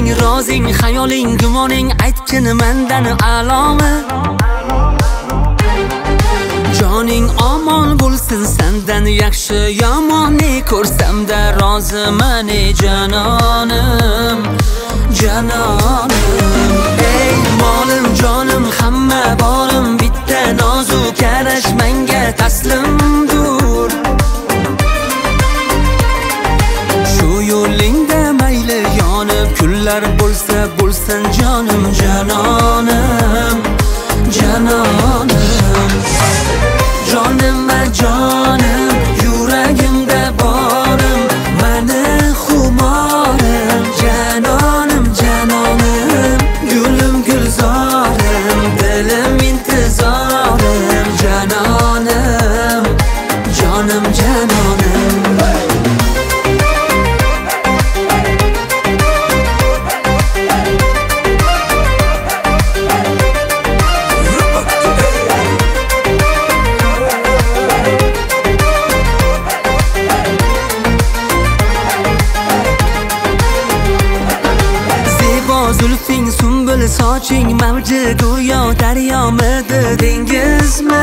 rozing, xayoling, gumoning aytgin mendan alomi. Joning omon bo'lsin sendan yaxshi yomonni ko'rsamda roziman janonim, janonim. Ey molim jonim hamma borim bitta nozik arash menga taslimdur. Shu yo'lingda mayli yonib kunlar bo'lsa bo'lsin jonim, janonim, janonim. Jonim va jonim yuragimda borim, meni xumorim, janonim, janonim. Gulim gulzorim, dilim intizorim, janonim, jonim, janonim. Zulfing sumbul soching mavji go'yo daryomidi dengizmi?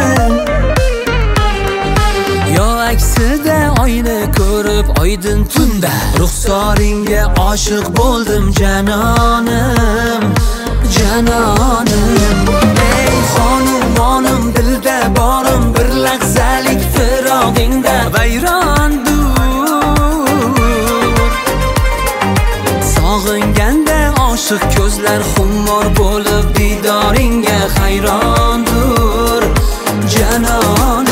Yo aksida oyni ko'rib oydin tunda ruxsoringga oshiq bo'ldim janonim, janonim. Ey xonumonim dilda borim bir lahzalik firog'ingda vayrondur. Sog'inganda oshiq ko'zlar xumor bo'lib didoringga hayrondur janonim.